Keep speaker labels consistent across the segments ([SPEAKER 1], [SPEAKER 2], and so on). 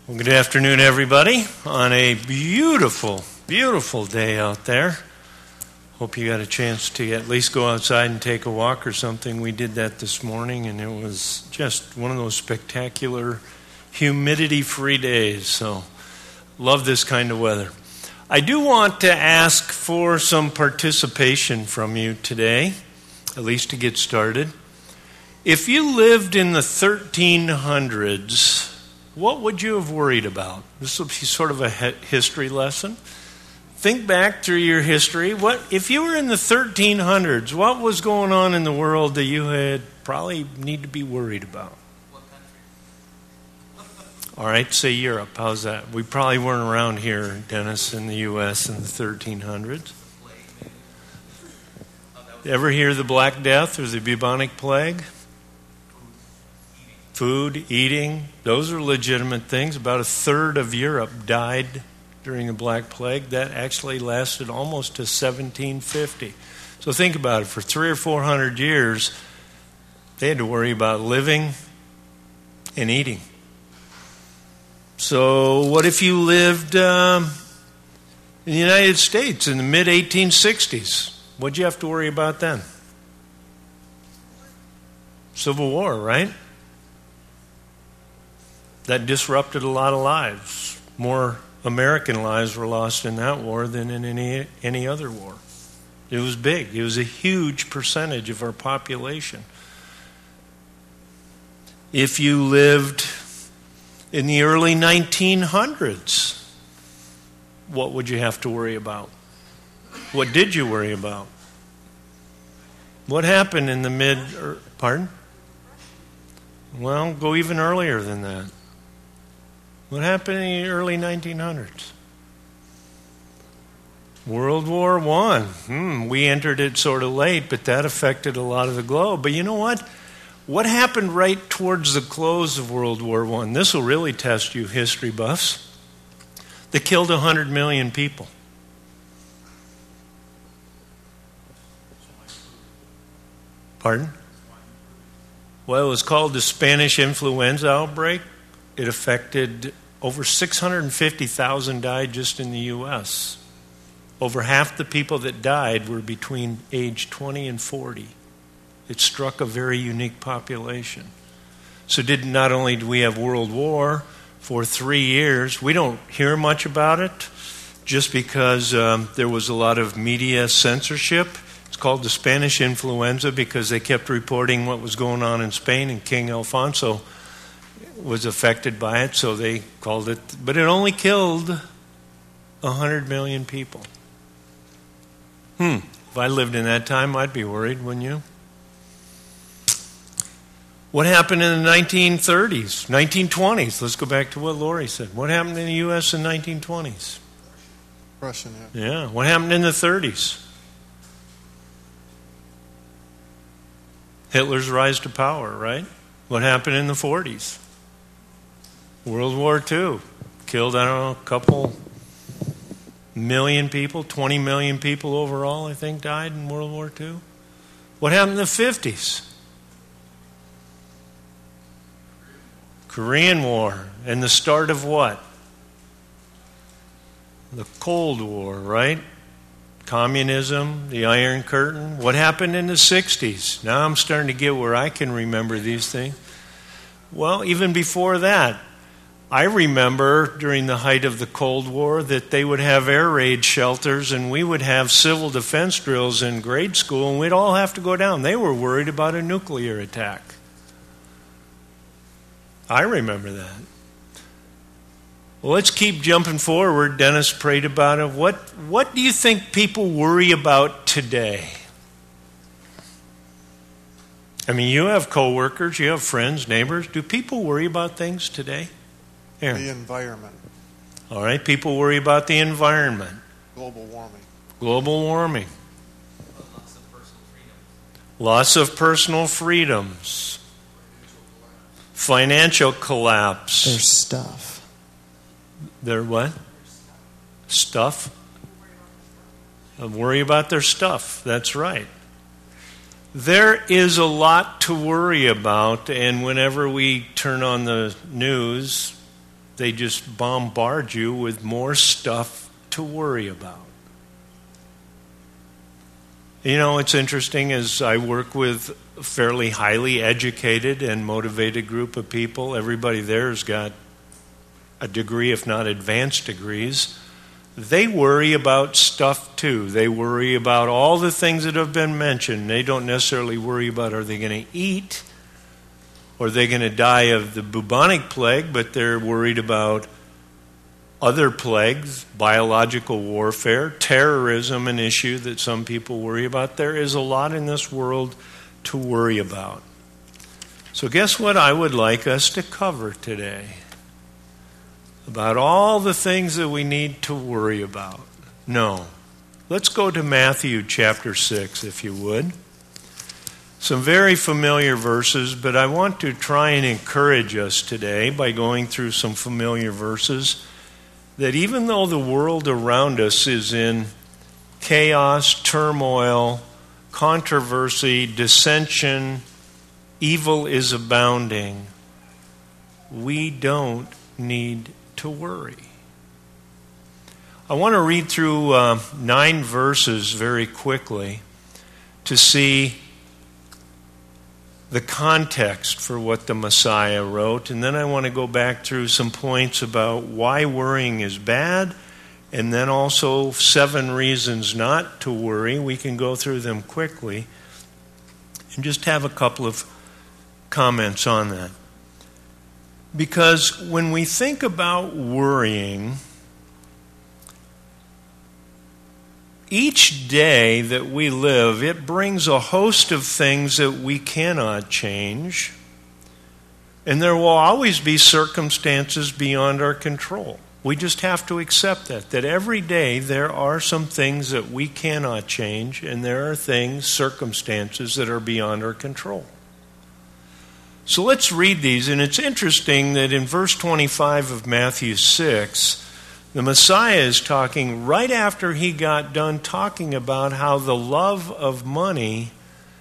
[SPEAKER 1] Well, good afternoon, everybody, on a beautiful, beautiful day out there. Hope you got a chance to at least go outside and take a walk or something. We did that this morning, and it was just one of those spectacular humidity-free days. So, love this kind of weather. I do want to ask for some participation from you today, at least to get started. If you lived in the 1300s, what would you have worried about? This will be sort of a history lesson. Think back through your history. If you were in the 1300s, what was going on in the world that you had probably need to be worried about?
[SPEAKER 2] What country?
[SPEAKER 1] All right, say Europe. How's that? We probably weren't around here, Dennis, in the U.S. in the 1300s. Ever hear the Black Death or the bubonic plague? Food, eating, those are legitimate things. About a third of Europe died during the Black Plague. That actually lasted almost to 1750. So think about it. For 300 or 400 years, they had to worry about living and eating. So what if you lived in the United States in the mid-1860s? What'd you have to worry about then? Civil War, right? That disrupted a lot of lives. More American lives were lost in that war than in any other war. It was big. It was a huge percentage of our population. If you lived in the early 1900s, what would you have to worry about? What did you worry about? What happened in the pardon? Well, go even earlier than that. What happened in the early 1900s? World War I. We entered it sort of late, but that affected a lot of the globe. But you know what? What happened right towards the close of World War I? This will really test you, history buffs. They killed 100 million people. Pardon? Well, it was called the Spanish influenza outbreak. It affected over 650,000 died just in the U.S. Over half the people that died were between age 20 and 40. It struck a very unique population. So not only do we have World War for 3 years, we don't hear much about it just because there was a lot of media censorship. It's called the Spanish influenza because they kept reporting what was going on in Spain, and King Alfonso was affected by it, so they called it. But it only killed 100 million people. If I lived in that time, I'd be worried, wouldn't you? What happened in the 1930s, 1920s? Let's go back to what Lori said. What happened in the U.S. in the 1920s?
[SPEAKER 3] Russian.
[SPEAKER 1] Yeah. What happened in the 30s? Hitler's rise to power, right? What happened in the 40s? World War II. Killed, I don't know, a couple million people, 20 million people overall, I think, died in World War II. What happened in the 50s? Korean War. And the start of what? The Cold War, right? Communism, the Iron Curtain. What happened in the 60s? Now I'm starting to get where I can remember these things. Well, even before that, I remember during the height of the Cold War that they would have air raid shelters and we would have civil defense drills in grade school and we'd all have to go down. They were worried about a nuclear attack. I remember that. Well, let's keep jumping forward. Dennis prayed about it. What do you think people worry about today? I mean, you have coworkers, you have friends, neighbors. Do people worry about things today? Aaron.
[SPEAKER 3] The environment.
[SPEAKER 1] All right, people worry about the environment.
[SPEAKER 3] Global warming.
[SPEAKER 1] Global warming.
[SPEAKER 2] Loss of personal freedom.
[SPEAKER 1] Loss of personal freedoms. Financial collapse.
[SPEAKER 4] Their stuff.
[SPEAKER 1] Their what? Stuff? Worry about their stuff. That's right. There is a lot to worry about, and whenever we turn on the news, They just bombard you with more stuff to worry about. You know, it's interesting as I work with a fairly highly educated and motivated group of people. Everybody there has got a degree, if not advanced degrees. They worry about stuff too. They worry about all the things that have been mentioned. They don't necessarily worry about are they going to eat or are they going to die of the bubonic plague, but they're worried about other plagues, biological warfare, terrorism, an issue that some people worry about. There is a lot in this world to worry about. So guess what I would like us to cover today? About all the things that we need to worry about. No. Let's go to Matthew chapter 6, if you would. Some very familiar verses, but I want to try and encourage us today by going through some familiar verses that even though the world around us is in chaos, turmoil, controversy, dissension, evil is abounding, we don't need to worry. I want to read through 9 verses very quickly to see the context for what the Messiah wrote, and then I want to go back through some points about why worrying is bad, and then also 7 reasons not to worry. We can go through them quickly and just have a couple of comments on that. Because when we think about worrying, each day that we live, it brings a host of things that we cannot change. And there will always be circumstances beyond our control. We just have to accept that every day there are some things that we cannot change, and there are things, circumstances that are beyond our control. So let's read these, and it's interesting that in verse 25 of Matthew 6, the Messiah is talking right after he got done talking about how the love of money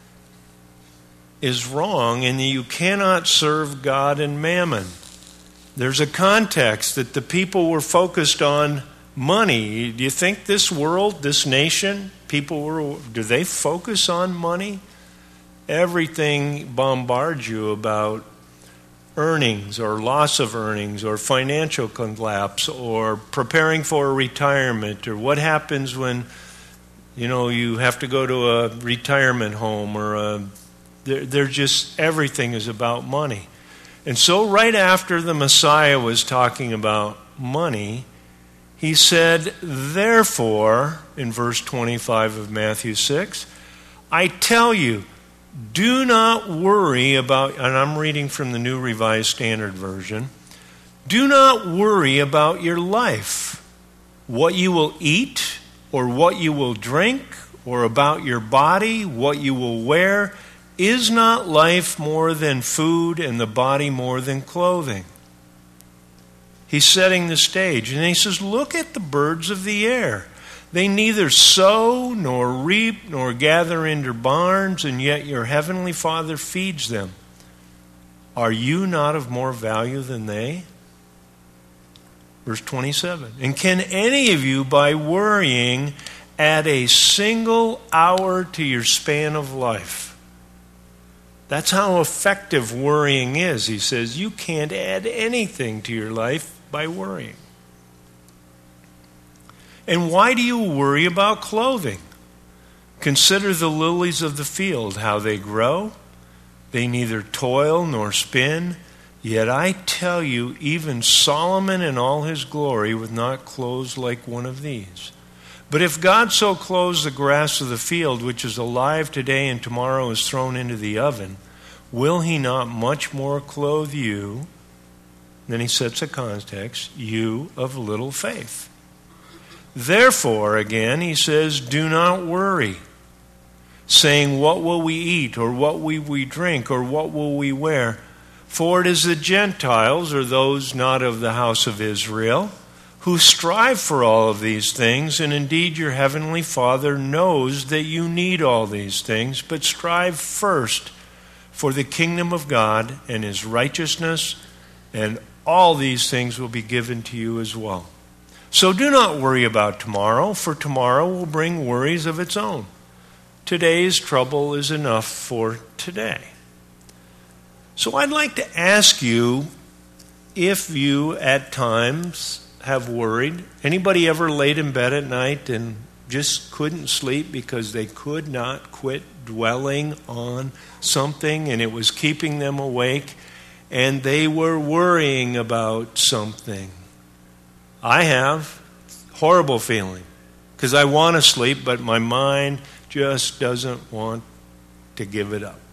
[SPEAKER 1] is wrong and that you cannot serve God and mammon. There's a context that the people were focused on money. Do you think this world, this nation, do they focus on money? Everything bombards you about earnings or loss of earnings or financial collapse or preparing for a retirement or what happens when you have to go to a retirement home or they're just everything is about money. And so right after the Messiah was talking about money, he said, therefore, in verse 25 of Matthew 6, I tell you, do not worry about, and I'm reading from the New Revised Standard Version, do not worry about your life, what you will eat or what you will drink, or about your body, what you will wear. Is not life more than food and the body more than clothing? He's setting the stage, and he says, look at the birds of the air. They neither sow nor reap nor gather into barns, and yet your heavenly Father feeds them. Are you not of more value than they? Verse 27. And can any of you, by worrying, add a single hour to your span of life? That's how effective worrying is. He says you can't add anything to your life by worrying. And why do you worry about clothing? Consider the lilies of the field, how they grow. They neither toil nor spin. Yet I tell you, even Solomon in all his glory was not clothed like one of these. But if God so clothes the grass of the field, which is alive today and tomorrow is thrown into the oven, will he not much more clothe you? Then he sets a context, you of little faith. Therefore, again, he says, do not worry, saying, what will we eat, or what will we drink, or what will we wear? For it is the Gentiles, or those not of the house of Israel, who strive for all of these things, and indeed your heavenly Father knows that you need all these things, but strive first for the kingdom of God and his righteousness, and all these things will be given to you as well. So do not worry about tomorrow, for tomorrow will bring worries of its own. Today's trouble is enough for today. So I'd like to ask you if you at times have worried. Anybody ever laid in bed at night and just couldn't sleep because they could not quit dwelling on something and it was keeping them awake and they were worrying about something? I have. Horrible feeling. Because I want to sleep, but my mind just doesn't want to give it up.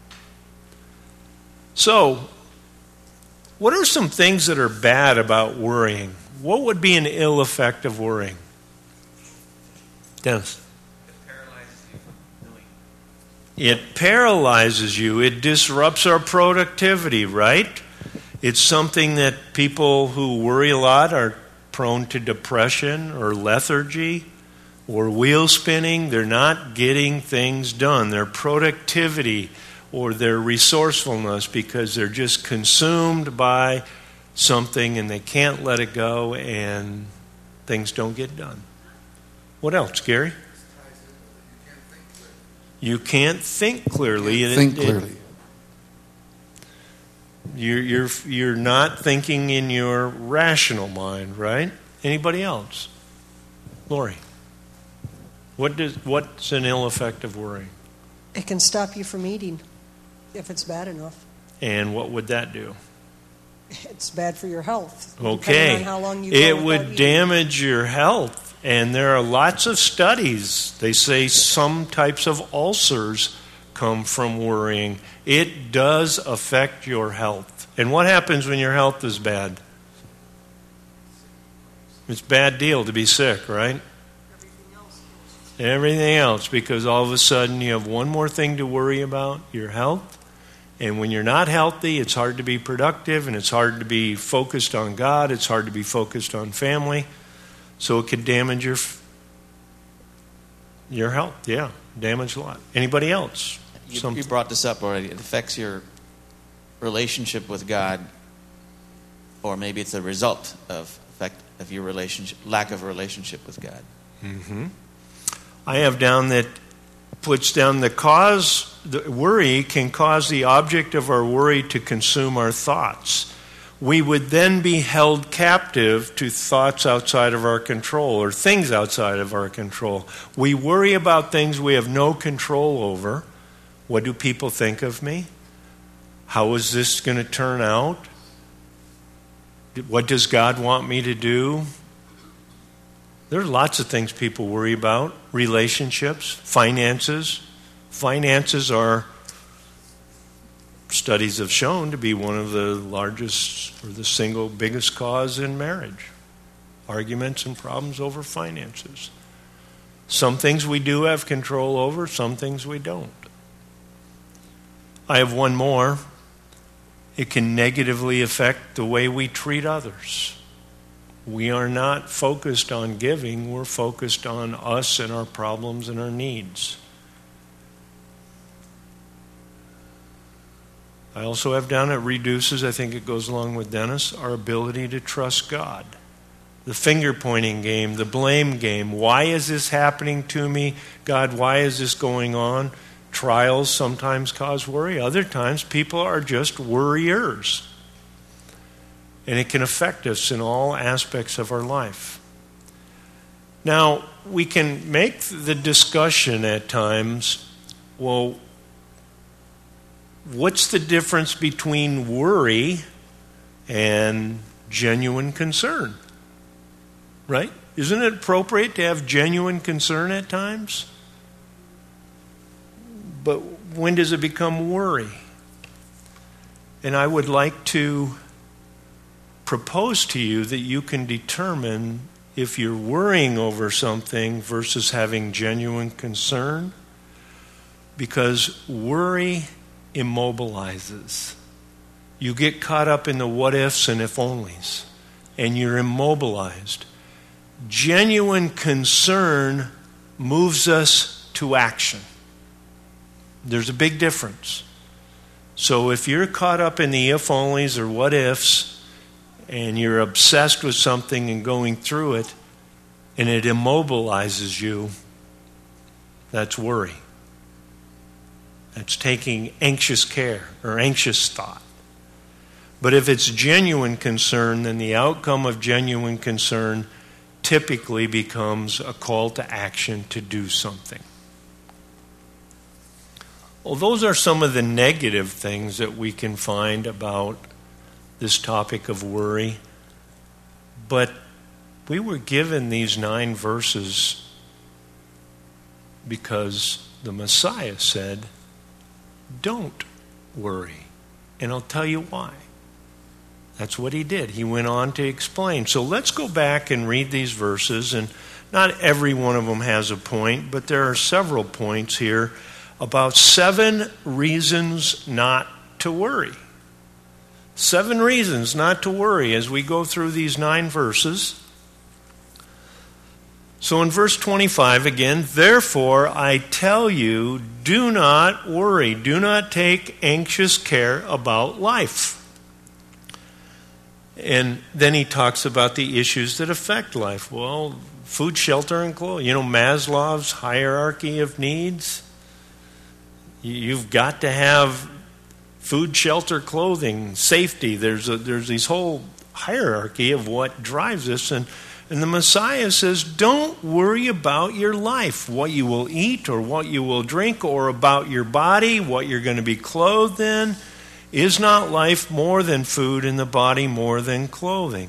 [SPEAKER 1] So, what are some things that are bad about worrying? What would be an ill effect of worrying? Dennis?
[SPEAKER 2] It paralyzes you from doing.
[SPEAKER 1] It paralyzes you. It disrupts our productivity, right? It's something that people who worry a lot are prone to depression or lethargy or wheel spinning. They're not getting things done. Their productivity or their resourcefulness, because they're just consumed by something and they can't let it go and things don't get done. What else, Gary? You can't think clearly.
[SPEAKER 3] Think clearly.
[SPEAKER 1] You're not thinking in your rational mind, right? Anybody else? Lori, what's an ill effect of worrying?
[SPEAKER 4] It can stop you from eating if it's bad enough.
[SPEAKER 1] And what would that do?
[SPEAKER 4] It's bad for your health.
[SPEAKER 1] Okay.
[SPEAKER 4] Depending on how long you go
[SPEAKER 1] It
[SPEAKER 4] without
[SPEAKER 1] would
[SPEAKER 4] eating.
[SPEAKER 1] damage your health. And there are lots of studies. They say some types of ulcers come from worrying. It does affect your health. And what happens when your health is bad? It's a bad deal to be sick, right? Everything else, because all of a sudden you have one more thing to worry about, your health. And when you're not healthy, it's hard to be productive, and it's hard to be focused on God. It's hard to be focused on family. So it could damage your health. Yeah, damage a lot. Anybody else?
[SPEAKER 5] You brought this up already. It affects your relationship with God, or maybe it's a result of your relationship, lack of a relationship with God.
[SPEAKER 1] Mm-hmm. I have down that puts down the worry can cause the object of our worry to consume our thoughts. We would then be held captive to thoughts outside of our control or things outside of our control. We worry about things we have no control over. What do people think of me? How is this going to turn out? What does God want me to do? There's lots of things people worry about. Relationships, finances. Finances are, studies have shown, to be one of the largest or the single biggest cause in marriage. Arguments and problems over finances. Some things we do have control over, some things we don't. I have one more. It can negatively affect the way we treat others. We are not focused on giving, we're focused on us and our problems and our needs. I also have down it reduces, I think it goes along with Dennis, our ability to trust God. The finger-pointing game, the blame game. Why is this happening to me? God, why is this going on? Trials sometimes cause worry. Other times people are just worriers. And it can affect us in all aspects of our life. Now, we can make the discussion at times, well, what's the difference between worry and genuine concern? Right? Isn't it appropriate to have genuine concern at times? But when does it become worry? And I would like to propose to you that you can determine if you're worrying over something versus having genuine concern, because worry immobilizes. You get caught up in the what ifs and if onlys, and you're immobilized. Genuine concern moves us to action. There's a big difference. So if you're caught up in the if onlys or what ifs, and you're obsessed with something and going through it, and it immobilizes you, that's worry. That's taking anxious care or anxious thought. But if it's genuine concern, then the outcome of genuine concern typically becomes a call to action to do something. Well, those are some of the negative things that we can find about this topic of worry. But we were given these 9 verses because the Messiah said, don't worry. And I'll tell you why. That's what he did. He went on to explain. So let's go back and read these verses. And not every one of them has a point, but there are several points here about 7 reasons not to worry. 7 reasons not to worry as we go through these 9 verses. So in verse 25 again, therefore I tell you, do not worry. Do not take anxious care about life. And then he talks about the issues that affect life. Well, food, shelter, and clothes. Maslow's hierarchy of needs. You've got to have food, shelter, clothing, safety. There's this whole hierarchy of what drives us. And the Messiah says, don't worry about your life, what you will eat or what you will drink, or about your body, what you're going to be clothed in. Is not life more than food and the body more than clothing?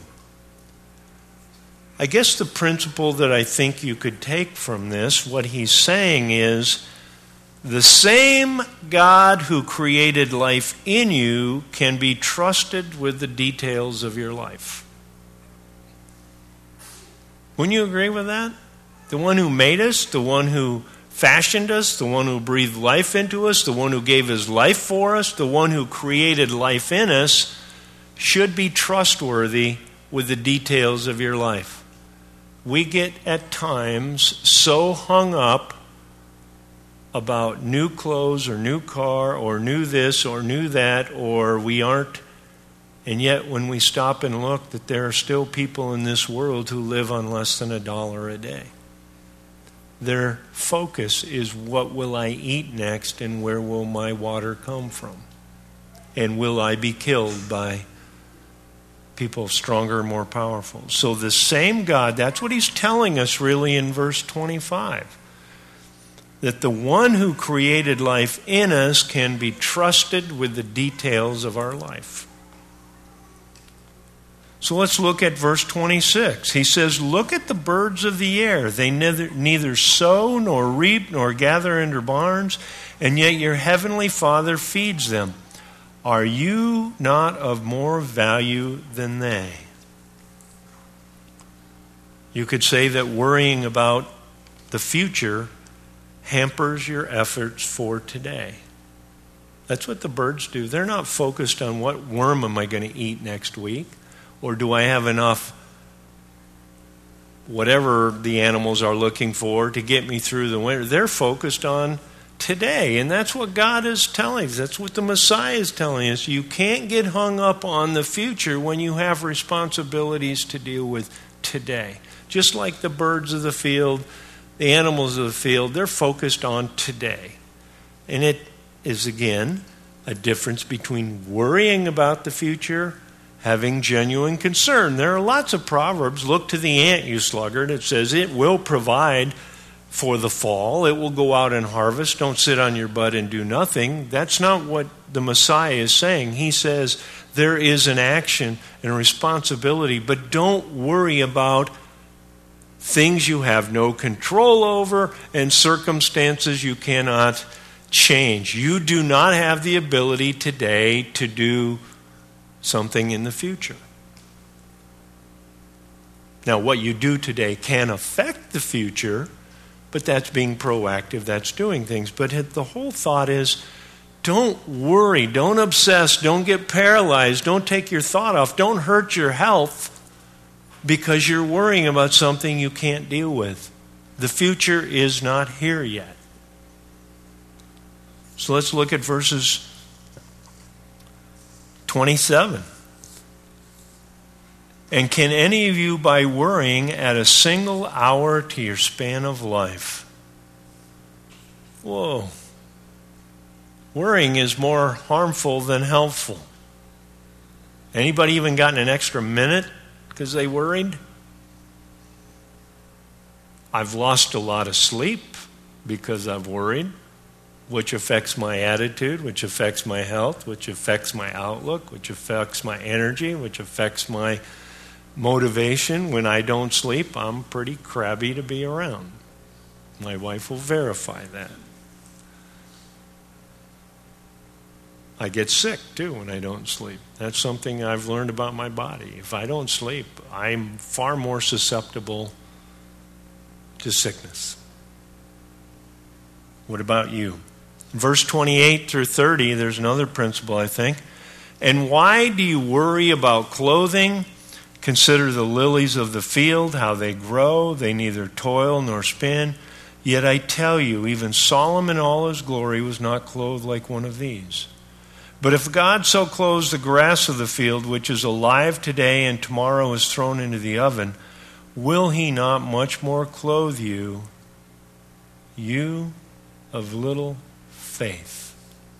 [SPEAKER 1] I guess the principle that I think you could take from this, what he's saying is, the same God who created life in you can be trusted with the details of your life. Wouldn't you agree with that? The one who made us, the one who fashioned us, the one who breathed life into us, the one who gave his life for us, the one who created life in us, should be trustworthy with the details of your life. We get at times so hung up about new clothes or new car or new this or new that, or we aren't. And yet when we stop and look, that there are still people in this world who live on less than $1 a day. Their focus is, what will I eat next and where will my water come from? And will I be killed by people stronger and more powerful? So the same God, that's what he's telling us really in verse 25. That the one who created life in us can be trusted with the details of our life. So let's look at verse 26. He says, look at the birds of the air. They neither sow nor reap nor gather into barns, and yet your heavenly Father feeds them. Are you not of more value than they? You could say that worrying about the future hampers your efforts for today. That's what the birds do. They're not focused on what worm am I going to eat next week, or do I have enough whatever the animals are looking for to get me through the winter. They're focused on today, and that's what God is telling us. That's what the Messiah is telling us. You can't get hung up on the future when you have responsibilities to deal with today. Just like the birds of the field, the animals of the field, they're focused on today. And it is, again, a difference between worrying about the future, having genuine concern. There are lots of proverbs. Look to the ant, you sluggard. It says it will provide for the fall. It will go out and harvest. Don't sit on your butt and do nothing. That's not what the Messiah is saying. He says there is an action and a responsibility, but don't worry about things you have no control over and circumstances you cannot change. You do not have the ability today to do something in the future. Now, what you do today can affect the future, but that's being proactive, that's doing things. But the whole thought is, don't worry, don't obsess, don't get paralyzed, don't take your thought off, don't hurt your health because you're worrying about something you can't deal with. The future is not here yet. So let's look at verses 27. And can any of you, by worrying, add a single hour to your span of life? Whoa. Worrying is more harmful than helpful. Anybody even gotten an extra minute because they worried? I've lost a lot of sleep because I've worried, which affects my attitude, which affects my health, which affects my outlook, which affects my energy, which affects my motivation. When I don't sleep, I'm pretty crabby to be around. My wife will verify that. I get sick too when I don't sleep. That's something I've learned about my body. If I don't sleep, I'm far more susceptible to sickness. What about you? Verse 28 through 30, there's another principle, I think. And why do you worry about clothing? Consider the lilies of the field, how they grow. They neither toil nor spin. Yet I tell you, even Solomon in all his glory was not clothed like one of these. But if God so clothes the grass of the field, which is alive today and tomorrow is thrown into the oven, will he not much more clothe you, you of little faith?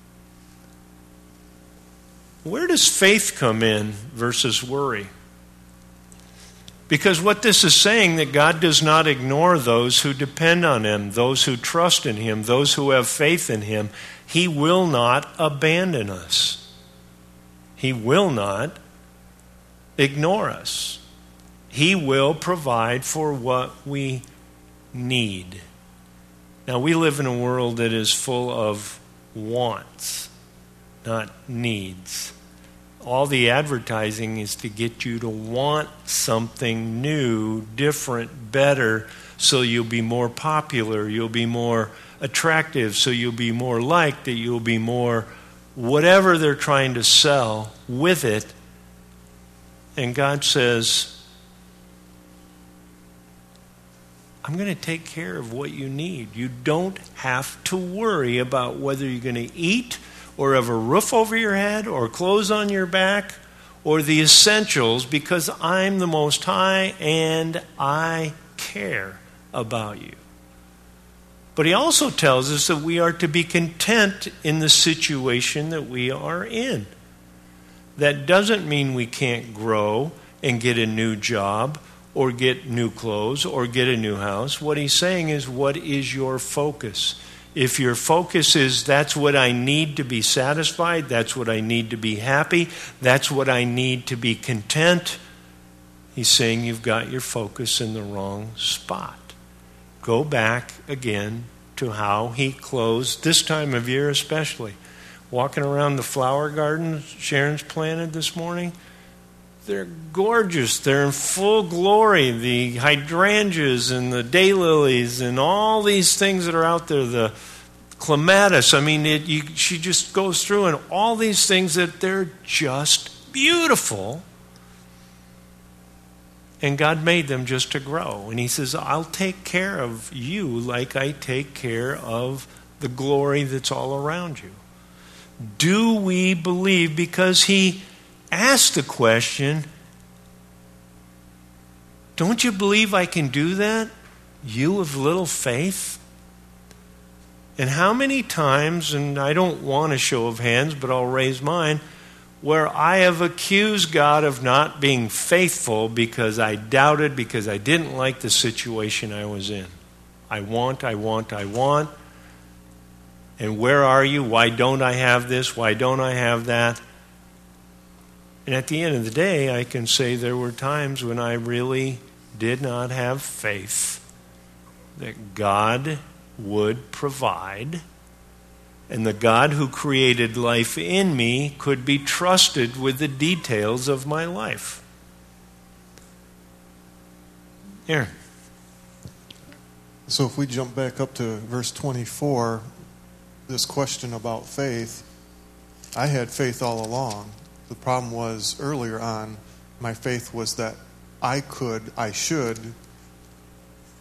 [SPEAKER 1] Where does faith come in versus worry? Because what this is saying, that God does not ignore those who depend on Him, those who trust in Him, those who have faith in Him. He will not abandon us. He will not ignore us. He will provide for what we need. Now, we live in a world that is full of wants, not needs. All the advertising is to get you to want something new, different, better, so you'll be more popular, you'll be more attractive, so you'll be more liked, that you'll be more whatever they're trying to sell with it. And God says, I'm going to take care of what you need. You don't have to worry about whether you're going to eat or have a roof over your head or clothes on your back or the essentials, because I'm the Most High and I care about you. But he also tells us that we are to be content in the situation that we are in. That doesn't mean we can't grow and get a new job or get new clothes or get a new house. What he's saying is, what is your focus? If your focus is, that's what I need to be satisfied, that's what I need to be happy, that's what I need to be content, he's saying you've got your focus in the wrong spot. Go back again to how he closed this time of year especially. Walking around the flower garden Sharon's planted this morning, they're gorgeous. They're in full glory. The hydrangeas and the daylilies and all these things that are out there, the clematis. I mean, she just goes through and all these things that they're just beautiful. And God made them just to grow. And he says, I'll take care of you like I take care of the glory that's all around you. Do we believe? Because he asked the question, don't you believe I can do that? You of little faith? And how many times, and I don't want a show of hands, but I'll raise mine, where I have accused God of not being faithful because I doubted, because I didn't like the situation I was in. I want. And where are you? Why don't I have this? Why don't I have that? And at the end of the day, I can say there were times when I really did not have faith that God would provide, and the God who created life in me could be trusted with the details of my life. Aaron.
[SPEAKER 3] So if we jump back up to verse 24, this question about faith, I had faith all along. The problem was earlier on, my faith was that I should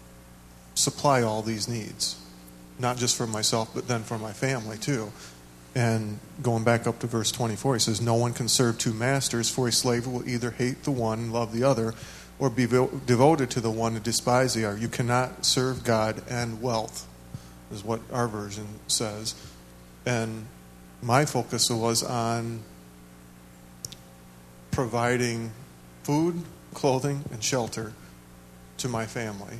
[SPEAKER 3] supply all these needs. Not just for myself, but then for my family too. And going back up to verse 24, he says, no one can serve two masters, for a slave will either hate the one and love the other, or be devoted to the one and despise the other. You cannot serve God and wealth, is what our version says. And my focus was on providing food, clothing, and shelter to my family.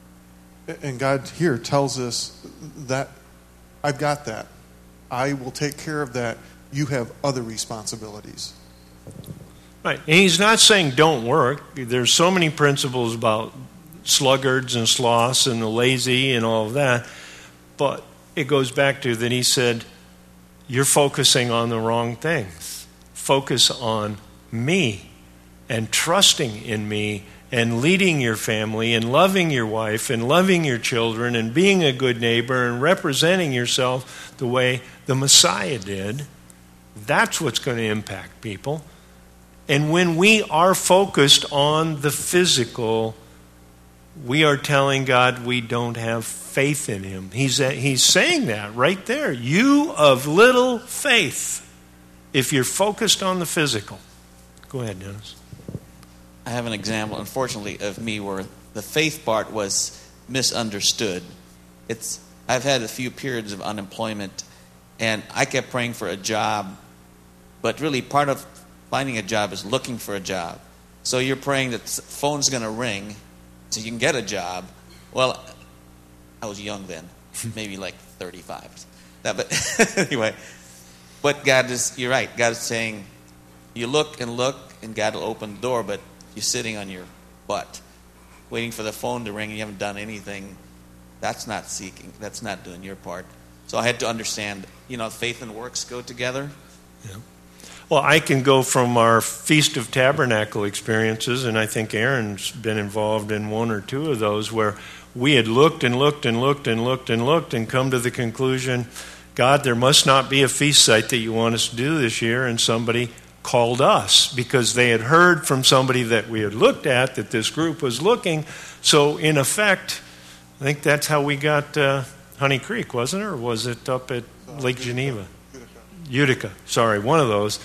[SPEAKER 3] And God here tells us that I've got that. I will take care of that. You have other responsibilities.
[SPEAKER 1] Right. And he's not saying don't work. There's so many principles about sluggards and sloths and the lazy and all of that. But it goes back to that he said, you're focusing on the wrong things. Focus on me and trusting in me and leading your family and loving your wife and loving your children and being a good neighbor and representing yourself the way the Messiah did. That's what's going to impact people. And when we are focused on the physical, we are telling God we don't have faith in him. He's saying that right there. You of little faith, if you're focused on the physical. Go ahead, Dennis.
[SPEAKER 5] I have an example, unfortunately, of me where the faith part was misunderstood. I've had a few periods of unemployment, and I kept praying for a job, but really part of finding a job is looking for a job. So you're praying that the phone's going to ring so you can get a job. Well, I was young then, maybe like 35. But anyway, but you're right. God is saying, you look, and God will open the door, but you're sitting on your butt, waiting for the phone to ring, and you haven't done anything. That's not seeking. That's not doing your part. So I had to understand, faith and works go together.
[SPEAKER 1] Yeah. Well, I can go from our Feast of Tabernacle experiences, and I think Aaron's been involved in one or two of those, where we had looked and looked and looked and looked and looked and come to the conclusion, God, there must not be a feast site that you want us to do this year, and somebody called us because they had heard from somebody that we had looked at that this group was looking. So in effect, I think that's how we got Honey Creek, wasn't it? Or was it up at Lake Geneva? Utica. Sorry, one of those.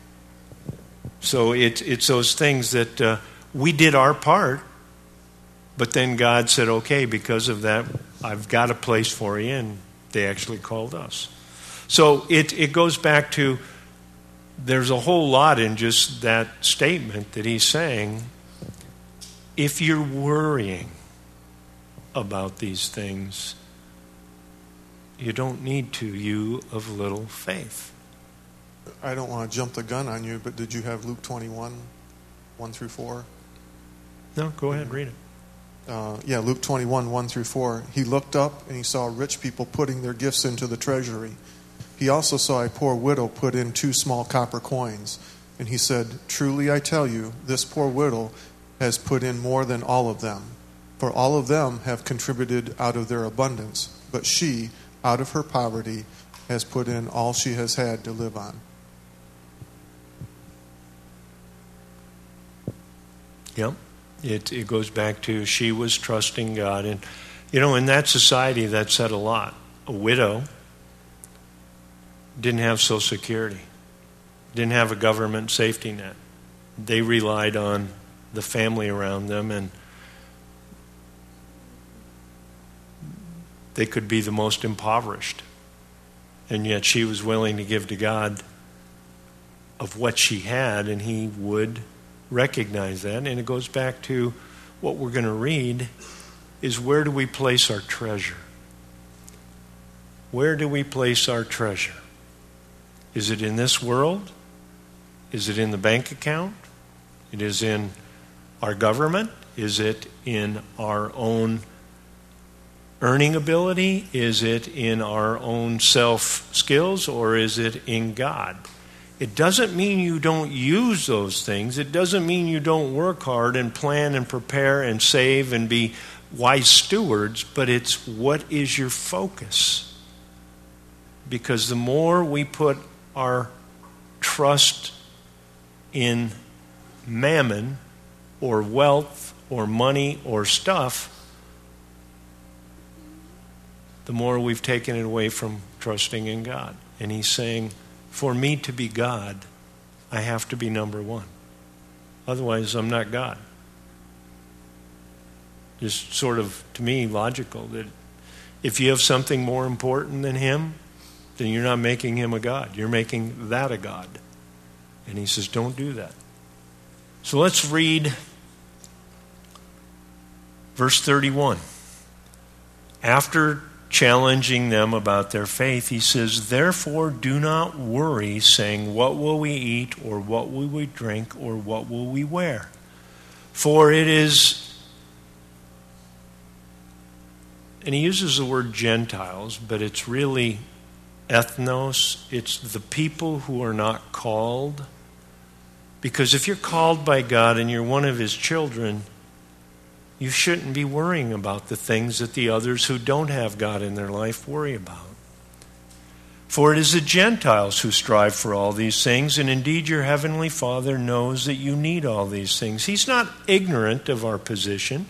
[SPEAKER 1] So it's those things that we did our part, but then God said, okay, because of that, I've got a place for you, and they actually called us. So it goes back to, there's a whole lot in just that statement that he's saying. If you're worrying about these things, you don't need to, you of little faith.
[SPEAKER 3] I don't want to jump the gun on you, but did you have Luke 21, 1 through 4?
[SPEAKER 1] No, go ahead, read it.
[SPEAKER 3] Luke 21, 1 through 4. He looked up and he saw rich people putting their gifts into the treasury. He also saw a poor widow put in 2 small copper coins. And he said, truly I tell you, this poor widow has put in more than all of them. For all of them have contributed out of their abundance, but she, out of her poverty, has put in all she has had to live on.
[SPEAKER 1] Yep. It goes back to she was trusting God. And, in that society, that said a lot. A widow didn't have Social Security, didn't have a government safety net. They relied on the family around them, and they could be the most impoverished. And yet she was willing to give to God of what she had, and he would recognize that. And it goes back to what we're going to read is, where do we place our treasure? Where do we place our treasure? Is it in this world? Is it in the bank account? It is in our government? Is it in our own earning ability? Is it in our own self-skills? Or is it in God? It doesn't mean you don't use those things. It doesn't mean you don't work hard and plan and prepare and save and be wise stewards, but it's what is your focus? Because the more we put our trust in mammon or wealth or money or stuff, the more we've taken it away from trusting in God. And he's saying, for me to be God, I have to be number one. Otherwise, I'm not God. Just sort of, to me, logical that if you have something more important than him, then you're not making him a God. You're making that a God. And he says, don't do that. So let's read verse 31. After challenging them about their faith, he says, therefore do not worry, saying, what will we eat, or what will we drink, or what will we wear? For it is, and he uses the word Gentiles, but it's really ethnos. It's the people who are not called. Because if you're called by God and you're one of his children, you shouldn't be worrying about the things that the others who don't have God in their life worry about. For it is the Gentiles who strive for all these things, and indeed your heavenly Father knows that you need all these things. He's not ignorant of our position.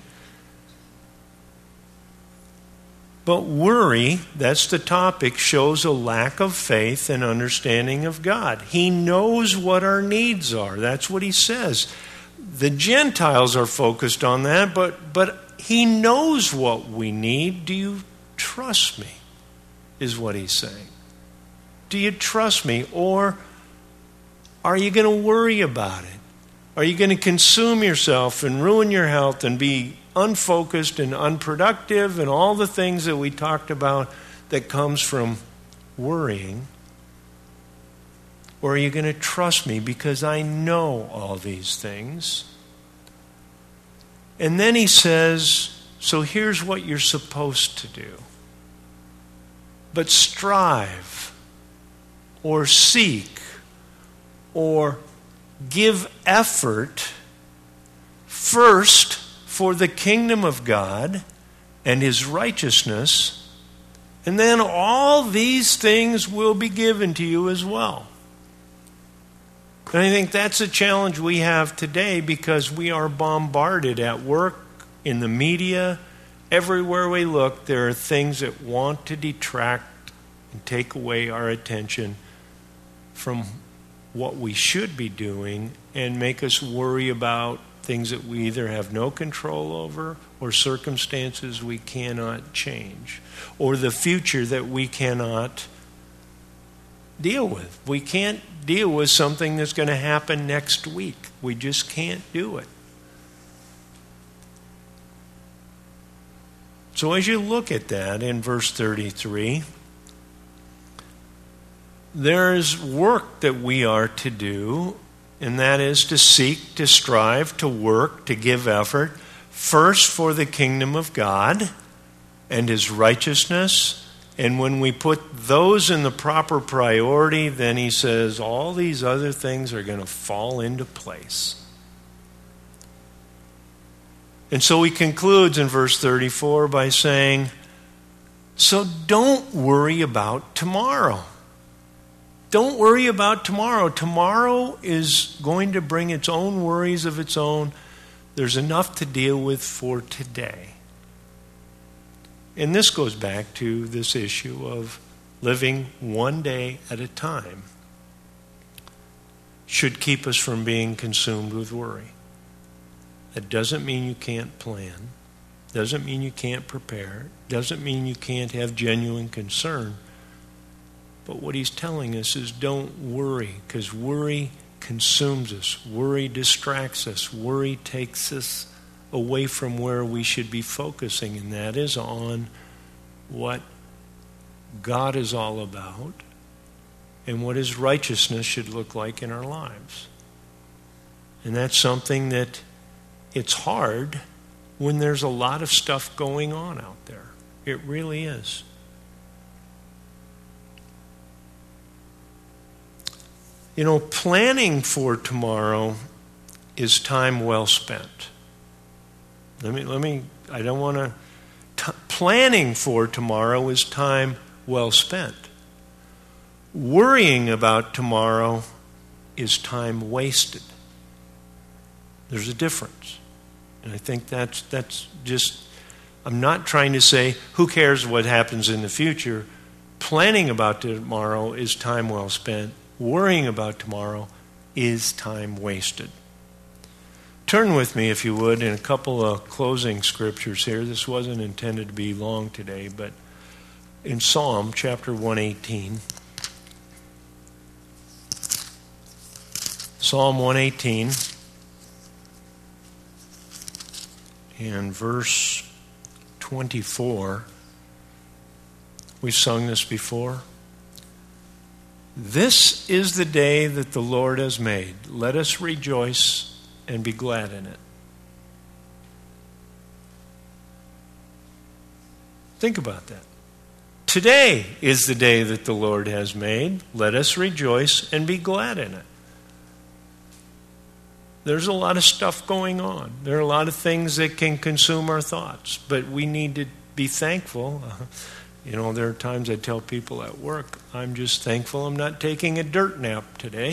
[SPEAKER 1] But worry, that's the topic, shows a lack of faith and understanding of God. He knows what our needs are. That's what he says. The Gentiles are focused on that, but he knows what we need. Do you trust me? Is what he's saying. Do you trust me? Or are you going to worry about it? Are you going to consume yourself and ruin your health and be unfocused and unproductive and all the things that we talked about that comes from worrying? Or are you going to trust me because I know all these things? And then he says, so here's what you're supposed to do. But strive or seek or give effort first for the kingdom of God and his righteousness, and then all these things will be given to you as well. And I think that's a challenge we have today because we are bombarded at work, in the media, everywhere we look. There are things that want to detract and take away our attention from what we should be doing and make us worry about things that we either have no control over or circumstances we cannot change or the future that we cannot deal with. We can't deal with something that's going to happen next week. We just can't do it. So as you look at that in verse 33, there's work that we are to do, and that is to seek, to strive, to work, to give effort, first for the kingdom of God and his righteousness. And when we put those in the proper priority, then he says all these other things are going to fall into place. And so he concludes in verse 34 by saying, so don't worry about tomorrow. Don't worry about tomorrow. Tomorrow is going to bring its own worries of its own. There's enough to deal with for today. And this goes back to this issue of living one day at a time. Should keep us from being consumed with worry. That doesn't mean you can't plan. Doesn't mean you can't prepare. Doesn't mean you can't have genuine concern. But what he's telling us is don't worry, because worry consumes us. Worry distracts us. Worry takes us away from where we should be focusing, and that is on what God is all about and what his righteousness should look like in our lives. And that's something that it's hard when there's a lot of stuff going on out there. It really is. You know, planning for tomorrow is time well spent. I don't want to. Planning for tomorrow is time well spent. Worrying about tomorrow is time wasted. There's a difference. And I think that's just, I'm not trying to say, who cares what happens in the future? Planning about tomorrow is time well spent. Worrying about tomorrow is time wasted. Turn with me, if you would, in a couple of closing scriptures here. This wasn't intended to be long today, but in Psalm chapter 118. Psalm 118 and verse 24. We've sung this before. This is the day that the Lord has made. Let us rejoice and be glad in it. Think about that. Today is the day that the Lord has made. Let us rejoice and be glad in it. There's a lot of stuff going on. There are a lot of things that can consume our thoughts, but we need to be thankful. There are times I tell people at work, I'm just thankful I'm not taking a dirt nap today.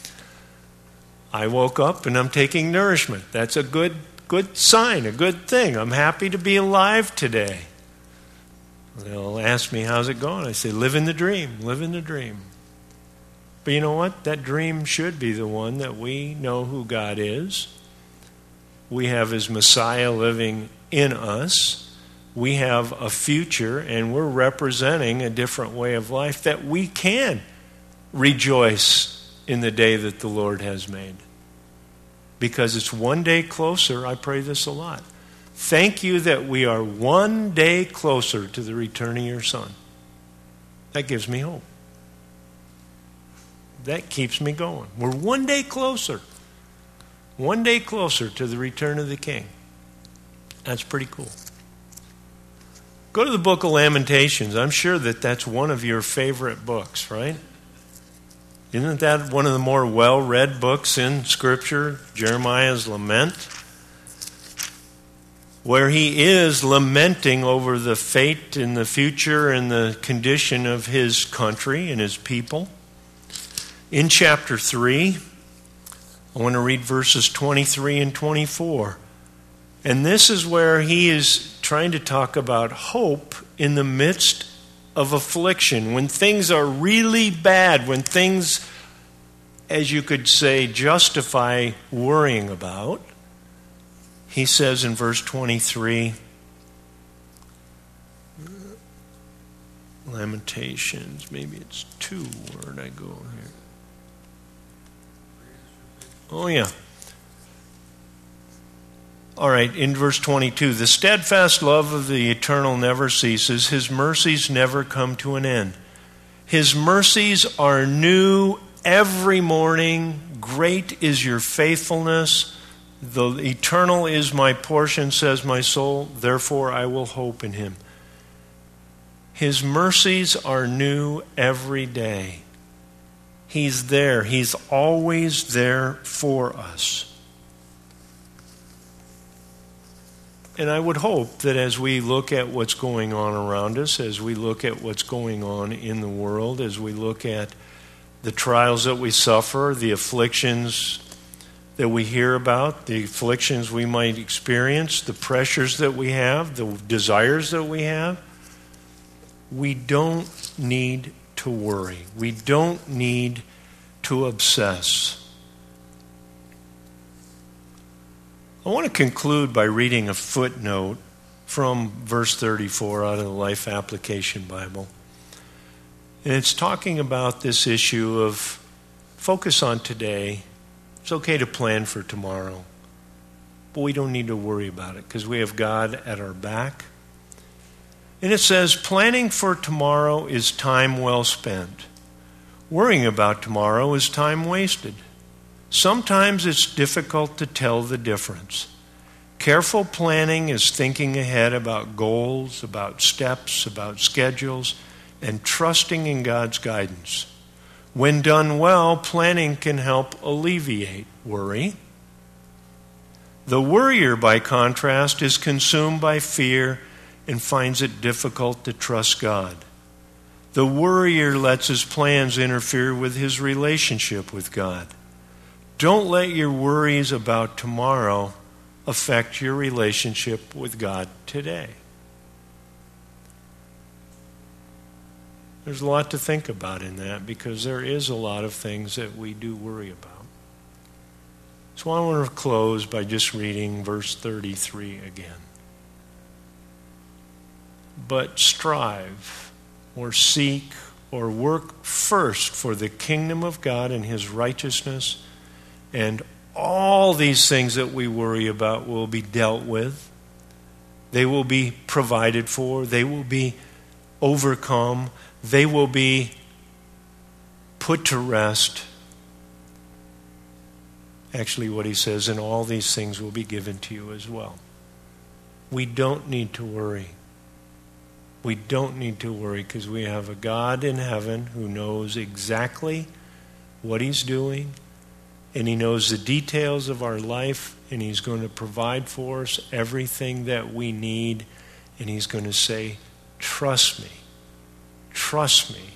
[SPEAKER 1] I woke up and I'm taking nourishment. That's a good sign, a good thing. I'm happy to be alive today. They'll ask me, how's it going? I say, living the dream, living the dream. But you know what? That dream should be the one that we know who God is. We have His Messiah living in us. We have a future, and we're representing a different way of life that we can rejoice in the day that the Lord has made. Because it's one day closer. I pray this a lot. Thank you that we are one day closer to the return of your Son. That gives me hope. That keeps me going. We're one day closer. One day closer to the return of the King. That's pretty cool. Go to the book of Lamentations. I'm sure that that's one of your favorite books, right? Isn't that one of the more well-read books in Scripture? Jeremiah's lament, where he is lamenting over the fate and the future and the condition of his country and his people. In chapter 3, I want to read verses 23 and 24. And this is where he is trying to talk about hope in the midst of affliction. When things are really bad, when things, as you could say, justify worrying about. He says in verse 23, Lamentations, maybe it's 2. Where'd I go here? Oh, yeah. All right, in verse 22, the steadfast love of the Eternal never ceases. His mercies never come to an end. His mercies are new every morning. Great is your faithfulness. The Eternal is my portion, says my soul. Therefore I will hope in Him. His mercies are new every day. He's there. He's always there for us. And I would hope that as we look at what's going on around us, as we look at what's going on in the world, as we look at the trials that we suffer, the afflictions that we hear about, the afflictions we might experience, the pressures that we have, the desires that we have, we don't need to worry. We don't need to obsess. I want to conclude by reading a footnote from verse 34 out of the Life Application Bible. And it's talking about this issue of focus on today. It's okay to plan for tomorrow, but we don't need to worry about it because we have God at our back. And it says, planning for tomorrow is time well spent. Worrying about tomorrow is time wasted. Sometimes it's difficult to tell the difference. Careful planning is thinking ahead about goals, about steps, about schedules, and trusting in God's guidance. When done well, planning can help alleviate worry. The worrier, by contrast, is consumed by fear and finds it difficult to trust God. The worrier lets his plans interfere with his relationship with God. Don't let your worries about tomorrow affect your relationship with God today. There's a lot to think about in that, because there is a lot of things that we do worry about. So I want to close by just reading verse 33 again. But strive or seek or work first for the kingdom of God and his righteousness, and all these things that we worry about will be dealt with. They will be provided for. They will be overcome. They will be put to rest. Actually, what he says, and all these things will be given to you as well. We don't need to worry. We don't need to worry, because we have a God in heaven who knows exactly what he's doing, and he knows the details of our life, and he's going to provide for us everything that we need, and he's going to say, trust me. Trust me.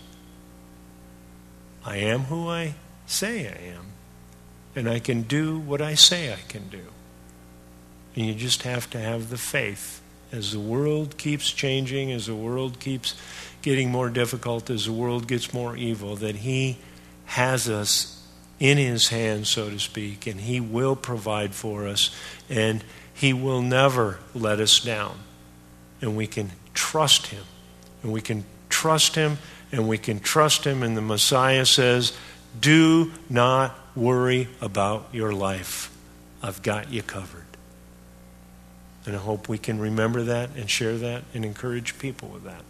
[SPEAKER 1] I am who I say I am, and I can do what I say I can do. And you just have to have the faith. As the world keeps changing, as the world keeps getting more difficult, as the world gets more evil, that he has us in his hands, so to speak, and he will provide for us, and he will never let us down. And we can trust him. And we can trust him, and we can trust him. And the Messiah says, do not worry about your life. I've got you covered. And I hope we can remember that and share that and encourage people with that.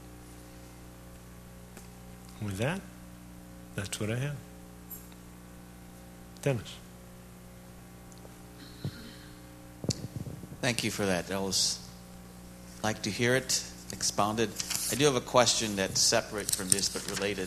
[SPEAKER 1] With that, that's what I have. Dennis.
[SPEAKER 5] Thank you for that. I was like to hear it expounded. I do have a question that's separate from this but related.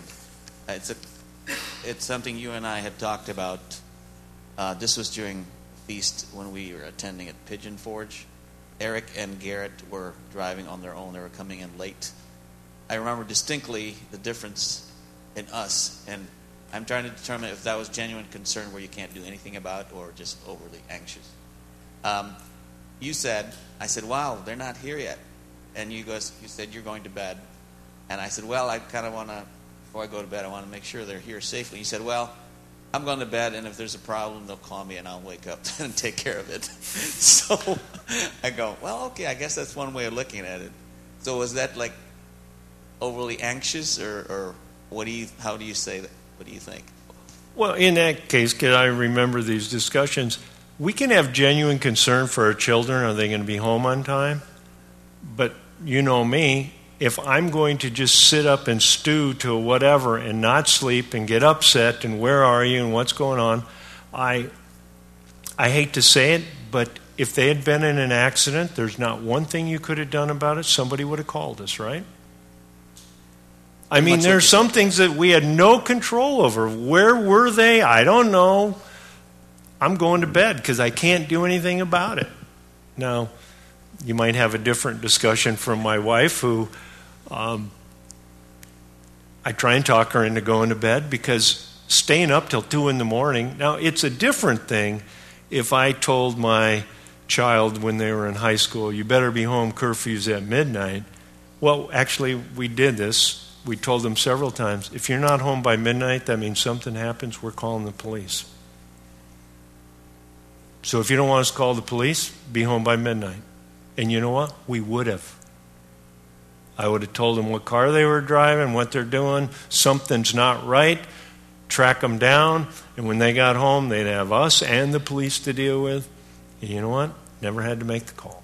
[SPEAKER 5] It's something you and I had talked about. This was during the feast when we were attending at Pigeon Forge. Eric and Garrett were driving on their own. They were coming in late. I remember distinctly the difference in us, and I'm trying to determine if that was genuine concern where you can't do anything about or just overly anxious. You said, I said, wow, they're not here yet. And you said, you're going to bed. And I said, well, I kind of want to, before I go to bed, I want to make sure they're here safely. You said, well, I'm going to bed, and if there's a problem, they'll call me, and I'll wake up and take care of it. So I go, well, okay, I guess that's one way of looking at it. So was that like overly anxious, or how do you say that? What do you think?
[SPEAKER 1] Well, in that case, because I remember these discussions, we can have genuine concern for our children. Are they going to be home on time? But you know me. If I'm going to just sit up and stew to whatever and not sleep and get upset and where are you and what's going on, I hate to say it, but if they had been in an accident, there's not one thing you could have done about it. Somebody would have called us, right? I mean, there's some things that we had no control over. Where were they? I don't know. I'm going to bed because I can't do anything about it. Now, you might have a different discussion from my wife, who I try and talk her into going to bed, because staying up till 2 in the morning. Now, it's a different thing if I told my child when they were in high school, you better be home, curfew's at midnight. Well, actually, we did this. We told them several times, if you're not home by midnight, that means something happens, we're calling the police. So if you don't want us to call the police, be home by midnight. And you know what? We would have. I would have told them what car they were driving, what they're doing. Something's not right. Track them down. And when they got home, they'd have us and the police to deal with. And you know what? Never had to make the call.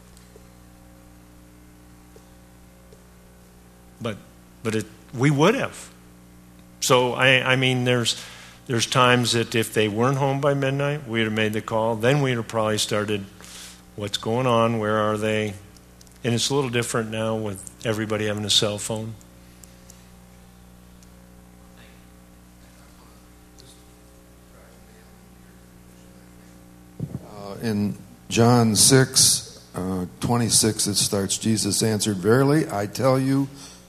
[SPEAKER 1] But we would have. So, I mean, there's times that if they weren't home by midnight, we'd have made the call. Then we'd have probably started, what's going on? Where are they? And it's a little different now with everybody having a cell phone.
[SPEAKER 6] In John 6:26, it starts, Jesus answered, verily, I tell you,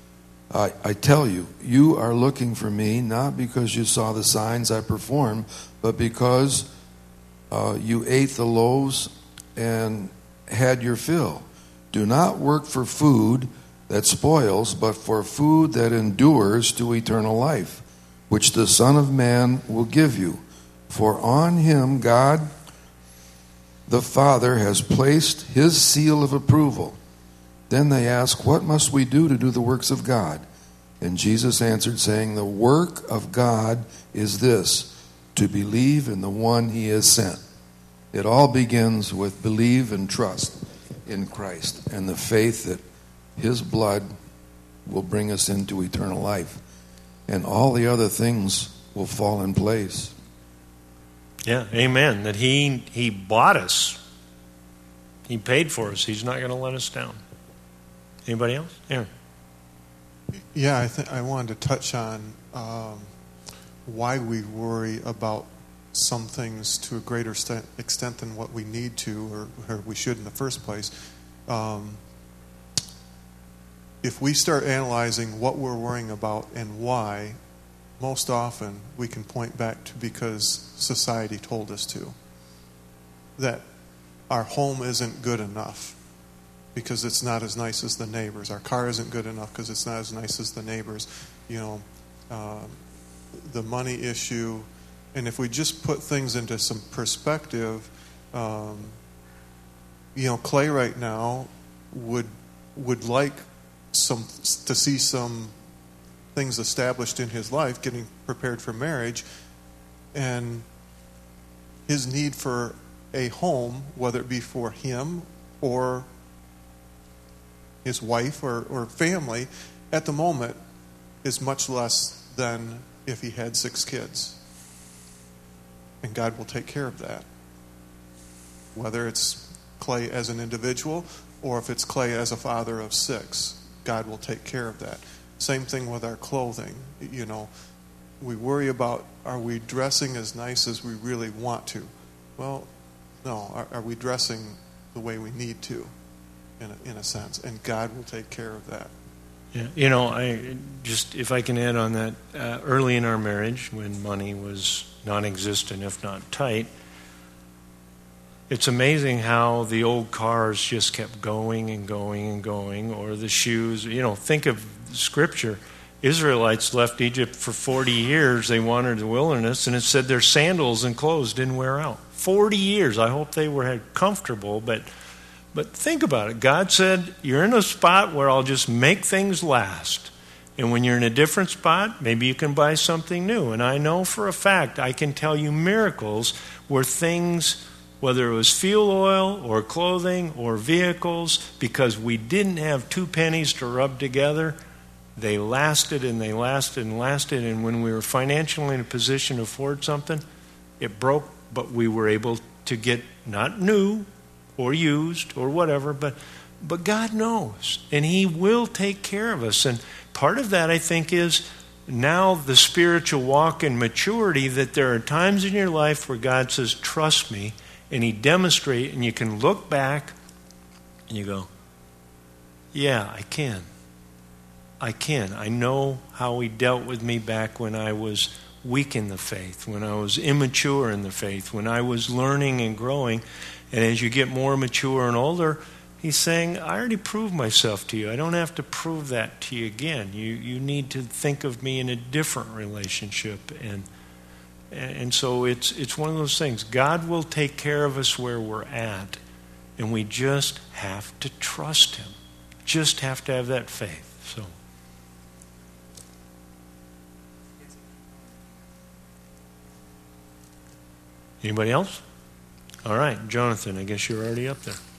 [SPEAKER 6] you are looking for me, not because you saw the signs I performed, but because you ate the loaves and had your fill. Do not work for food that spoils, but for food that endures to eternal life, which the Son of Man will give you. For on him God the Father has placed his seal of approval. Then they asked, what must we do to do the works of God? And Jesus answered, saying, the work of God is this, to believe in the one he has sent. It all begins with believe and trust in Christ and the faith that his blood will bring us into eternal life. And all the other things will fall in place.
[SPEAKER 1] Yeah, amen. That he bought us. He paid for us. He's not going to let us down. Anybody else? Aaron.
[SPEAKER 3] Yeah, I wanted to touch on why we worry about some things to a greater extent than what we need to or we should in the first place. If we start analyzing what we're worrying about and why, most often we can point back to because society told us to. That our home isn't good enough because it's not as nice as the neighbors. Our car isn't good enough because it's not as nice as the neighbors. The money issue. And if we just put things into some perspective, Clay right now would like to see some things established in his life, getting prepared for marriage, and his need for a home, whether it be for him or his wife or family, at the moment is much less than if he had 6 kids. And God will take care of that. Whether it's Clay as an individual or if it's Clay as a father of 6, God will take care of that. Same thing with our clothing. We worry about, are we dressing as nice as we really want to? Well, no. Are we dressing the way we need to, in a sense? And God will take care of that.
[SPEAKER 1] Yeah, if I can add on that, early in our marriage, when money was non-existent, if not tight, it's amazing how the old cars just kept going and going and going, or the shoes. Think of Scripture. Israelites left Egypt for 40 years. They wandered the wilderness, and it said their sandals and clothes didn't wear out. 40 years. I hope they were comfortable, but think about it. God said, you're in a spot where I'll just make things last. And when you're in a different spot, maybe you can buy something new. And I know for a fact, I can tell you miracles where things, whether it was fuel oil or clothing or vehicles, because we didn't have 2 pennies to rub together, they lasted and they lasted and lasted. And when we were financially in a position to afford something, it broke, but we were able to get not new or used or whatever, but God knows, and he will take care of us. And part of that, I think, is now the spiritual walk and maturity, that there are times in your life where God says, trust me, and he demonstrates, and you can look back and you go, yeah, I can. I know how he dealt with me back when I was weak in the faith, when I was immature in the faith, when I was learning and growing. And as you get more mature and older, he's saying, I already proved myself to you. I don't have to prove that to you again. You need to think of me in a different relationship. And so it's one of those things. God will take care of us where we're at. And we just have to trust him. Just have to have that faith. So. Anybody else? All right, Jonathan, I guess you're already up there.